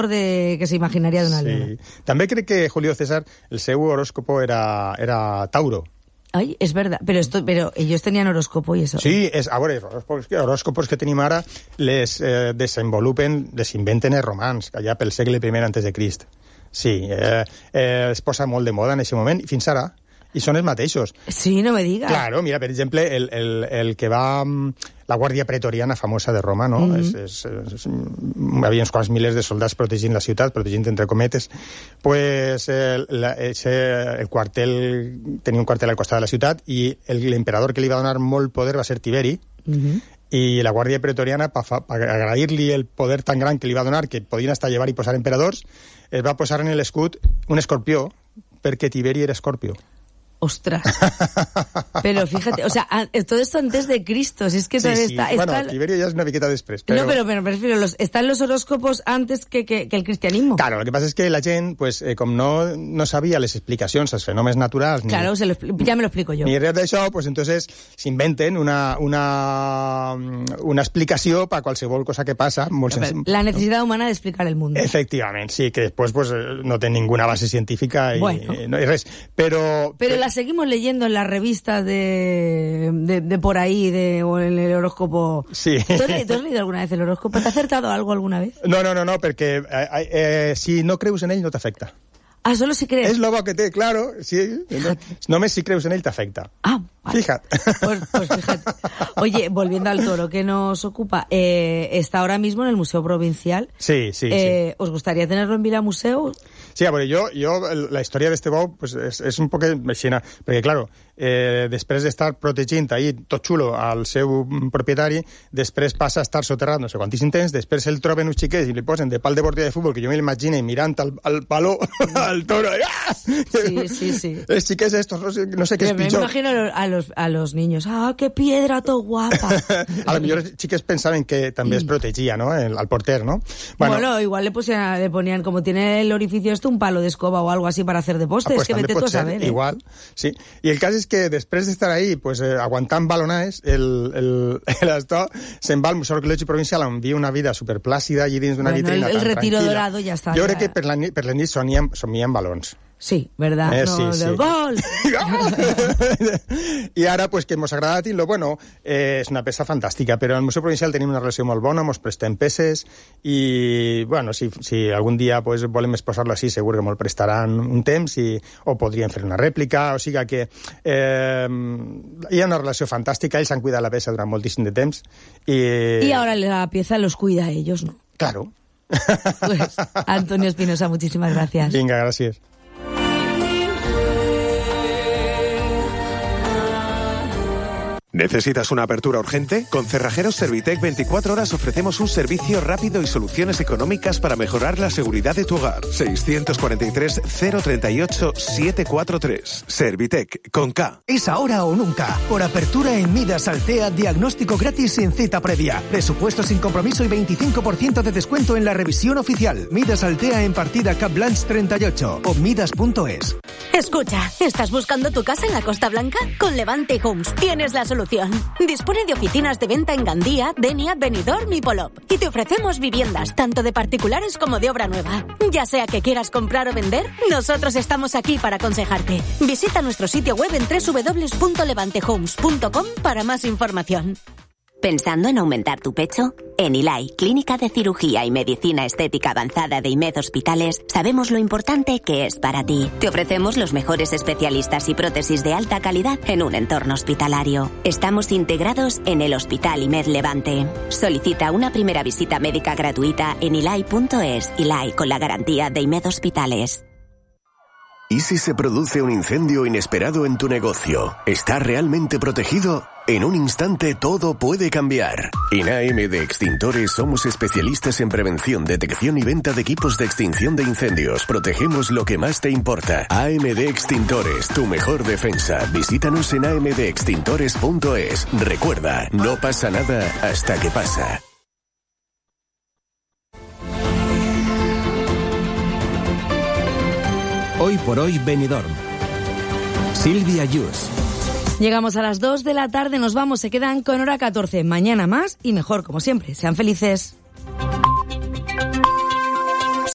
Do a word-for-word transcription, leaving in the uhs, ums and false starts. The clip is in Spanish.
mejor de que se imaginaria de una sí. leona. També crec que Julio César, el seu horòscopo era, era Tauro. Ay, es verdad, pero esto, pero ellos tenían horóscopo y eso. Sí, és, a veure, horòscopos, horòscopos que tenim ara les eh, desenvolupen, les inventen els romans, allà pel segle primer antes de Crist. Sí, eh, eh, es posa molt de moda en aquest moment, i fins ara, i són els mateixos. Sí, no me digas. Claro, mira, per exemple, el, el, el que va... La Guàrdia Pretoriana famosa de Roma, no? Mm-hmm. és, és, és, hi havia uns quants milers de soldats protegint la ciutat, protegint entre cometes. Pues el, la, ese, el quartel... Tenia un quartel al costat de la ciutat i l'emperador que li va donar molt poder va ser Tiberi. Mm-hmm. I la Guàrdia Pretoriana, per agrair-li el poder tan gran que li va donar, que podien hasta llevar i posar emperadors, es va posar en l'escut un escorpió, perquè Tiberi era escorpio. Ostras. Pero fíjate, o sea, todo esto antes de Cristo, si es que sí, todo sí. está... Bueno, está... Tiberio ya es una miqueta després. Pero... No, pero, pero prefiero, los, están los horóscopos antes que, que, que el cristianismo. Claro, lo que pasa es que la gent, pues, eh, com no, no sabia les explicacions als fenòmens naturals... Claro, ni, se lo, ya me lo explico yo. Ni res d'això, pues entonces s'inventen una, una, una explicació per qualsevol cosa que passa. Molt no, sens... La necesidad humana de explicar el mundo. Efectivament, sí, que después pues, no té ninguna base científica y, bueno. y no hay res. Pero, pero pero la seguimos leyendo en las revistas de, de, de por ahí, de, o en el horóscopo. Sí. ¿Tú has, leído, ¿Tú has leído alguna vez el horóscopo? ¿Te ha acertado algo alguna vez? No, no, no, no, perquè eh, eh, si no creus en ell no t'afecta. Ah, solo si crees. És lo bo que té, claro. Sí, no, només si creus en ell t'afecta. Ah, vale. Fíjate. Pues, pues fíjate. Oye, volviendo al toro que nos ocupa, eh, está ahora mismo en el Museo Provincial. Sí, sí, eh, sí. ¿Os gustaría tenerlo en Vila Museu? Sí, a veure, jo, jo la història d'este bou pues, és, és un poc aixina, perquè, claro, eh, després d'estar protegint ahí tot xulo al seu propietari, després passa a estar soterrat no sé quantíssim temps, després el troben uns xiquets i li posen de pal de portilla de futbol, que jo me l'imagine mirant al, al paló, al toro, ¡ah! Sí, sí, sí. Els xiquets estos, no sé, no sé què és pitjor. Me imagino a los, a los niños, ¡ah, qué piedra tan guapa! A lo millor els xiquets pensaven que també es protegia, ¿no?, el, al porter, ¿no? Bueno, bueno igual le, pusieron, le ponían, como tiene el orificio esto, un palo de escoba o algo así para hacer deporte, ah, pues es que vete tú a saber. ¿eh? Igual, sí. I el cas és que després d'estar ahí, pues, eh, aguantant balonades, el, el, el Astor se'n va al Museu Arqueològic Provincial on viu una vida superplàcida allí dins d'una bueno, vitrina el, el tan retiro tranquil·la. Dorado ja està. Jo ja... crec que per la, per la nit somien, somien balons. Sí, ¿verdad? Eh, no, sí, sí. ¡Gol! I ara, pues, que mos agrada dir-lo, bueno, eh, és una peça fantàstica, però al Museu Provincial tenim una relació molt bona, mos prestem peces i, bueno, si, si algun dia pues, volem exposar-lo així, segur que mos prestaran un temps i, o podríem fer una rèplica, o sigui que eh, hi ha una relació fantàstica, ells han cuidat la peça durant moltíssim de temps. I, y ahora la pieza los cuida a ellos, ¿no? Claro. Pues, Antonio Espinosa, muchísimas gracias. Venga, gracias. ¿Necesitas una apertura urgente? Con Cerrajeros Servitec veinticuatro horas ofrecemos un servicio rápido y soluciones económicas para mejorar la seguridad de tu hogar. seiscientos cuarenta y tres, cero treinta y ocho, setecientos cuarenta y tres. Servitec, con K. Es ahora o nunca. Por apertura en Midas Altea, diagnóstico gratis sin cita previa. Presupuesto sin compromiso y veinticinco por ciento de descuento en la revisión oficial. Midas Altea en partida Cap Blanche treinta y ocho o midas punto es. Escucha, ¿estás buscando tu casa en la Costa Blanca? Con Levante Homes tienes la solución. Dispone de oficinas de venta en Gandía, Denia, Benidorm y Polop. Y te ofrecemos viviendas, tanto de particulares como de obra nueva. Ya sea que quieras comprar o vender, nosotros estamos aquí para aconsejarte. Visita nuestro sitio web en doble u doble u doble u punto levante homes punto com para más información. ¿Pensando en aumentar tu pecho? En I L A I, Clínica de Cirugía y Medicina Estética Avanzada de I M E D Hospitales, sabemos lo importante que es para ti. Te ofrecemos los mejores especialistas y prótesis de alta calidad en un entorno hospitalario. Estamos integrados en el Hospital I M E D Levante. Solicita una primera visita médica gratuita en I L A I punto es. I L A I, con la garantía de I M E D Hospitales. ¿Y si se produce un incendio inesperado en tu negocio? ¿Está realmente protegido? En un instante todo puede cambiar. En A M D Extintores somos especialistas en prevención, detección y venta de equipos de extinción de incendios. Protegemos lo que más te importa. A M D Extintores, tu mejor defensa. Visítanos en a m d extintores punto es. Recuerda, no pasa nada hasta que pasa. Hoy por hoy, Benidorm. Silvia Yus. Llegamos a las dos de la tarde, nos vamos, se quedan con hora catorce. Mañana más y mejor, como siempre. Sean felices.